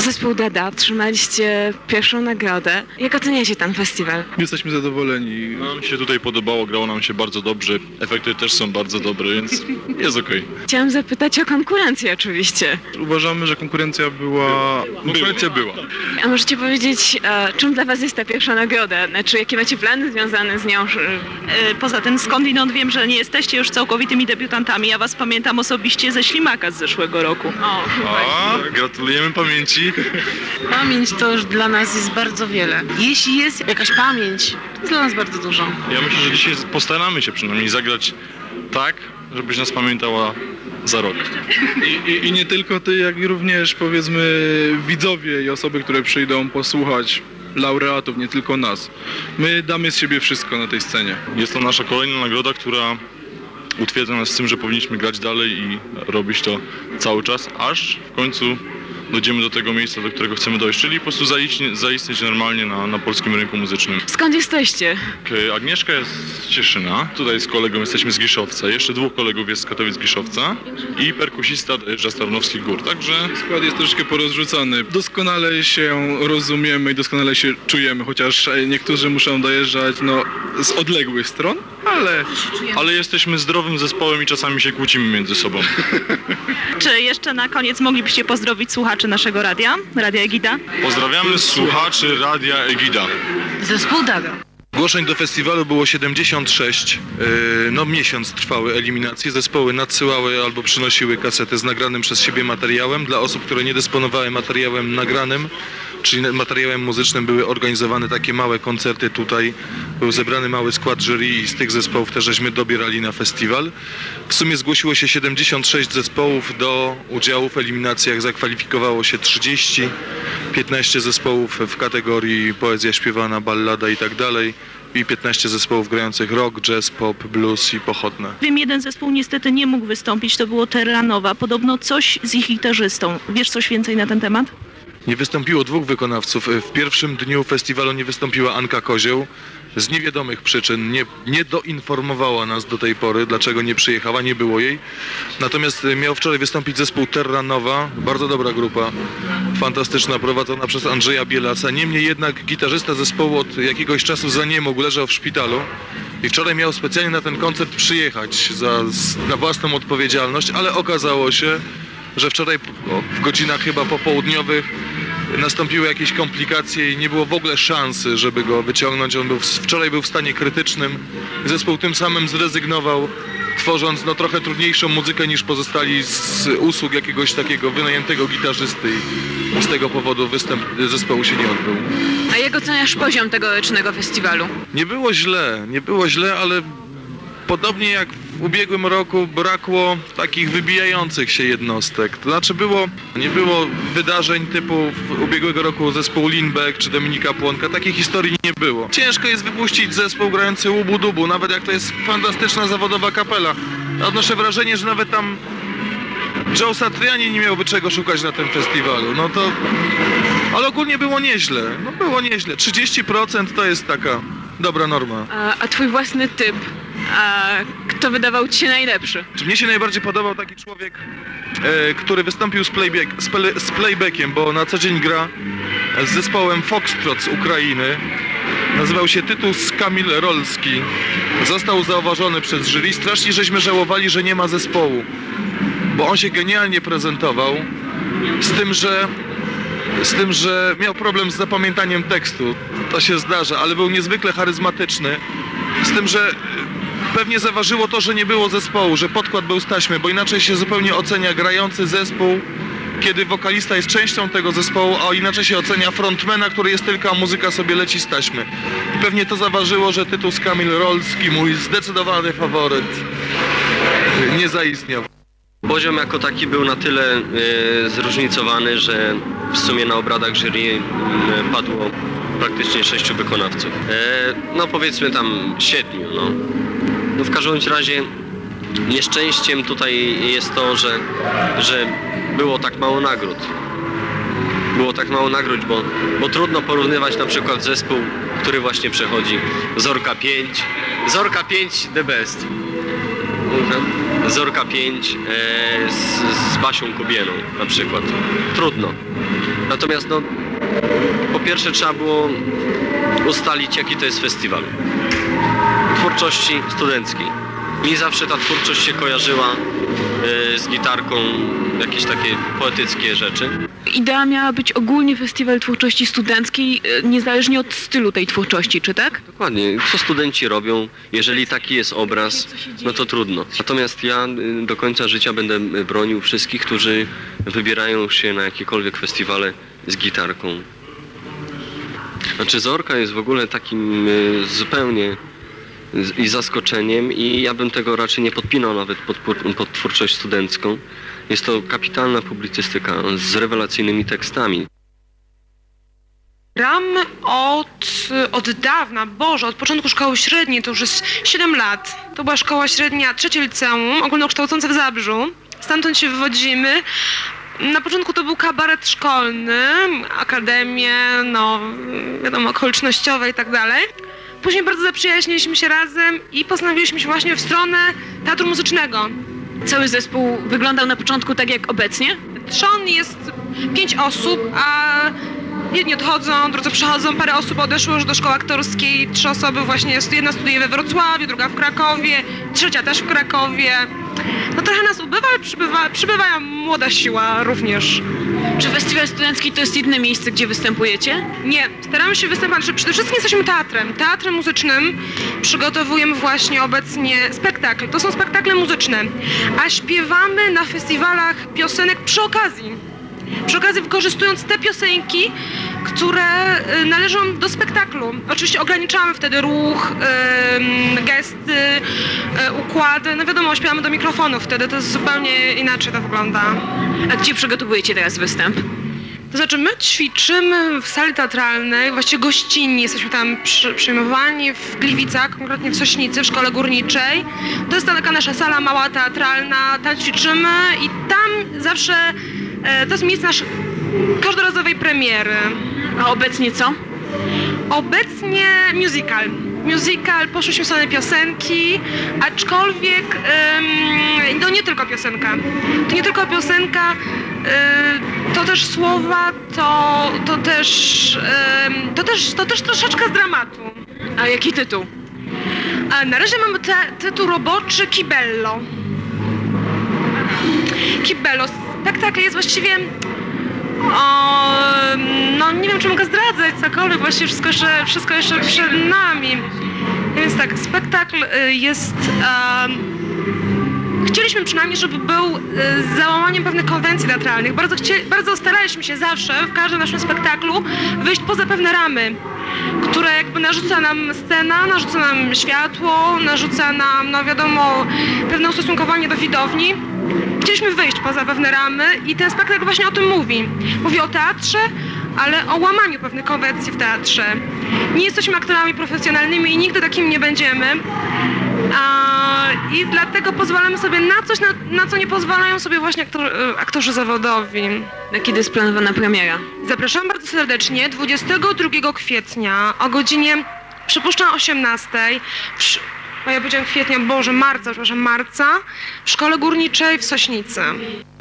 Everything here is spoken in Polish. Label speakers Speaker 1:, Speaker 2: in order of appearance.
Speaker 1: Zespół Dada, otrzymaliście pierwszą nagrodę. Jak oceniacie ten festiwal?
Speaker 2: Jesteśmy zadowoleni.
Speaker 3: Nam się tutaj podobało, grało nam się bardzo dobrze. Efekty też są bardzo dobre, więc jest okej.
Speaker 1: Chciałam zapytać o konkurencję oczywiście.
Speaker 2: Uważamy, że konkurencja była...
Speaker 1: A możecie powiedzieć, czym dla was jest ta pierwsza nagroda? Znaczy, jakie macie plany związane z nią?
Speaker 4: Poza tym skądinąd wiem, że nie jesteście już całkowitymi debiutantami. Ja was pamiętam osobiście ze Ślimaka z zeszłego roku.
Speaker 3: Gratulujemy pamięci.
Speaker 5: Pamięć to już dla nas jest bardzo wiele. Jeśli jest jakaś pamięć, to jest dla nas bardzo dużo.
Speaker 3: Ja myślę, że dzisiaj postaramy się przynajmniej zagrać tak, żebyś nas pamiętała za rok.
Speaker 2: I nie tylko ty, jak i również powiedzmy widzowie i osoby, które przyjdą posłuchać laureatów, nie tylko nas. My damy z siebie wszystko na tej scenie.
Speaker 3: Jest to nasza kolejna nagroda, która utwierdza nas w tym, że powinniśmy grać dalej i robić to cały czas, aż w końcu dojdziemy do tego miejsca, do którego chcemy dojść, czyli po prostu zaistnieć normalnie na polskim rynku muzycznym.
Speaker 1: Skąd jesteście?
Speaker 3: Agnieszka jest z Cieszyna, tutaj z kolegą jesteśmy z Giszowca, jeszcze dwóch kolegów jest z Katowic-Giszowca i perkusista dojeżdża z Tarnowskich Gór, także...
Speaker 2: Skład jest troszkę porozrzucany. Doskonale się rozumiemy i doskonale się czujemy, chociaż niektórzy muszą dojeżdżać z odległych stron,
Speaker 3: ale jesteśmy zdrowym zespołem i czasami się kłócimy między sobą.
Speaker 4: Czy jeszcze na koniec moglibyście pozdrowić słuchaczy naszego radia, Radia Egida?
Speaker 3: Pozdrawiamy słuchaczy Radia Egida.
Speaker 5: Zespół Dada.
Speaker 6: Zgłoszeń do festiwalu było 76, miesiąc trwały eliminacje, zespoły nadsyłały albo przynosiły kasety z nagranym przez siebie materiałem. Dla osób, które nie dysponowały materiałem nagranym, czyli materiałem muzycznym, były organizowane takie małe koncerty tutaj. Był zebrany mały skład jury i z tych zespołów też żeśmy dobierali na festiwal. W sumie zgłosiło się 76 zespołów do udziału w eliminacjach, zakwalifikowało się 30, 15 zespołów w kategorii poezja śpiewana, ballada i tak dalej. I 15 zespołów grających rock, jazz, pop, blues i pochodne.
Speaker 4: Wiem, jeden zespół niestety nie mógł wystąpić, to było Terranowa. Podobno coś z ich gitarzystą. Wiesz coś więcej na ten temat?
Speaker 6: Nie wystąpiło dwóch wykonawców. W pierwszym dniu festiwalu nie wystąpiła Anka Kozioł. Z niewiadomych przyczyn nie doinformowała nas do tej pory, dlaczego nie przyjechała, nie było jej. Natomiast miał wczoraj wystąpić zespół Terranowa, bardzo dobra grupa, fantastyczna, prowadzona przez Andrzeja Bielasa. Niemniej jednak gitarzysta zespołu od jakiegoś czasu zaniemógł, leżał w szpitalu i wczoraj miał specjalnie na ten koncert przyjechać na własną odpowiedzialność, ale okazało się, że wczoraj w godzinach chyba popołudniowych nastąpiły jakieś komplikacje i nie było w ogóle szansy, żeby go wyciągnąć. Wczoraj był w stanie krytycznym. Zespół tym samym zrezygnował, tworząc trochę trudniejszą muzykę niż pozostali z usług jakiegoś takiego wynajętego gitarzysty i z tego powodu występ zespołu się nie odbył.
Speaker 1: A jak oceniasz poziom tegorocznego festiwalu?
Speaker 6: Nie było źle, ale podobnie jak w ubiegłym roku brakło takich wybijających się jednostek. To znaczy nie było wydarzeń typu ubiegłego roku zespół Lindbeck czy Dominika Płonka. Takiej historii nie było. Ciężko jest wypuścić zespół grający łubu-dubu, nawet jak to jest fantastyczna zawodowa kapela. Odnoszę wrażenie, że nawet tam Joe Satriani nie miałby czego szukać na tym festiwalu. Ale ogólnie było nieźle. 30% to jest taka dobra norma.
Speaker 1: A twój własny typ? Kto wydawał ci się najlepszy?
Speaker 6: Mnie się najbardziej podobał taki człowiek, który wystąpił z playbackiem, bo na co dzień gra z zespołem Foxtrot z Ukrainy. Nazywał się Tytus Kamil Rolski. Został zauważony przez jury. Strasznie żeśmy żałowali, że nie ma zespołu, bo on się genialnie prezentował, z tym, że miał problem z zapamiętaniem tekstu. To się zdarza, ale był niezwykle charyzmatyczny. Z tym, że pewnie zaważyło to, że nie było zespołu, że podkład był z taśmy, bo inaczej się zupełnie ocenia grający zespół, kiedy wokalista jest częścią tego zespołu, a inaczej się ocenia frontmana, który jest tylko, a muzyka sobie leci z taśmy. I pewnie to zaważyło, że Tytus Kamil Rolski, mój zdecydowany faworyt, nie zaistniał.
Speaker 7: Poziom jako taki był na tyle zróżnicowany, że w sumie na obradach jury padło praktycznie 6 wykonawców. Powiedzmy tam 7. W każdym razie nieszczęściem tutaj jest to, że było tak mało nagród. Było tak mało nagród, bo trudno porównywać na przykład zespół, który właśnie przechodzi Zorka 5. Zorka 5 the best. Zorka 5 z Basią Kubieną na przykład. Trudno. Natomiast no, po pierwsze trzeba było ustalić, jaki to jest festiwal twórczości studenckiej. Mi zawsze ta twórczość się kojarzyła z gitarką, jakieś takie poetyckie rzeczy.
Speaker 1: Idea miała być ogólnie festiwal twórczości studenckiej, niezależnie od stylu tej twórczości, czy tak?
Speaker 7: Dokładnie, co studenci robią, jeżeli taki jest obraz, no to trudno. Natomiast ja do końca życia będę bronił wszystkich, którzy wybierają się na jakiekolwiek festiwale z gitarką. Znaczy Zorka jest w ogóle takim zupełnie i zaskoczeniem i ja bym tego raczej nie podpinał nawet pod twórczość studencką. Jest to kapitalna publicystyka z rewelacyjnymi tekstami.
Speaker 8: Gram od dawna, Boże, od początku szkoły średniej, to już jest 7 lat. To była szkoła średnia, 3. liceum, ogólnokształcące w Zabrzu. Stamtąd się wywodzimy. Na początku to był kabaret szkolny, akademie, no wiadomo, okolicznościowe i tak dalej. Później bardzo zaprzyjaźniliśmy się razem i postanowiliśmy się właśnie w stronę teatru muzycznego.
Speaker 1: Cały zespół wyglądał na początku tak jak obecnie?
Speaker 8: Trzon jest 5 osób, a jedni odchodzą, drudzy przychodzą, parę osób odeszło już do szkoły aktorskiej, 3 osoby właśnie, jedna studiuje we Wrocławiu, druga w Krakowie, trzecia też w Krakowie. No trochę nas ubywa, ale przybywa młoda siła również.
Speaker 1: Czy festiwal studencki to jest jedyne miejsce, gdzie występujecie?
Speaker 8: Nie, staramy się występować, że przede wszystkim jesteśmy teatrem muzycznym. Przygotowujemy właśnie obecnie spektakl. To są spektakle muzyczne, a śpiewamy na festiwalach piosenek przy okazji. Przy okazji wykorzystując te piosenki, które należą do spektaklu. Oczywiście ograniczamy wtedy ruch, gesty, układy. No wiadomo, śpiewamy do mikrofonu wtedy, to jest zupełnie inaczej to wygląda.
Speaker 1: A gdzie przygotowujecie teraz występ?
Speaker 8: To znaczy my ćwiczymy w sali teatralnej, właściwie gościnni, jesteśmy tam przyjmowani w Gliwicach, konkretnie w Sośnicy, w Szkole Górniczej. To jest taka nasza sala mała teatralna, tam ćwiczymy i tam zawsze to jest miejsce naszej każdorazowej premiery.
Speaker 1: A obecnie co?
Speaker 8: Obecnie musical. Musical, poszłyśmy w stronę piosenki, aczkolwiek to nie tylko piosenka. To nie tylko piosenka, to też słowa, to też troszeczkę z dramatu.
Speaker 1: A jaki tytuł?
Speaker 8: Na razie mamy tytuł roboczy Kibello. Kibello. Spektakl jest właściwie, no nie wiem, czy mogę zdradzać cokolwiek, właściwie wszystko jeszcze przed nami. Więc tak, spektakl jest, chcieliśmy przynajmniej, żeby był z załamaniem pewnych konwencji teatralnych. Bardzo staraliśmy się zawsze, w każdym naszym spektaklu, wyjść poza pewne ramy, które jakby narzuca nam scena, narzuca nam światło, narzuca nam, no wiadomo, pewne ustosunkowanie do widowni. Chcieliśmy wyjść poza pewne ramy i ten spektakl właśnie o tym mówi. Mówi o teatrze, ale o łamaniu pewnych konwencji w teatrze. Nie jesteśmy aktorami profesjonalnymi i nigdy takimi nie będziemy. I dlatego pozwalamy sobie na coś, na co nie pozwalają sobie właśnie aktorzy zawodowi.
Speaker 1: Na kiedy jest planowana premiera?
Speaker 8: Zapraszam bardzo serdecznie 22 kwietnia o godzinie, przypuszczam, 18. Ja powiedziałam kwietnia, Boże, marca, przepraszam, marca, w Szkole Górniczej w Sośnicy.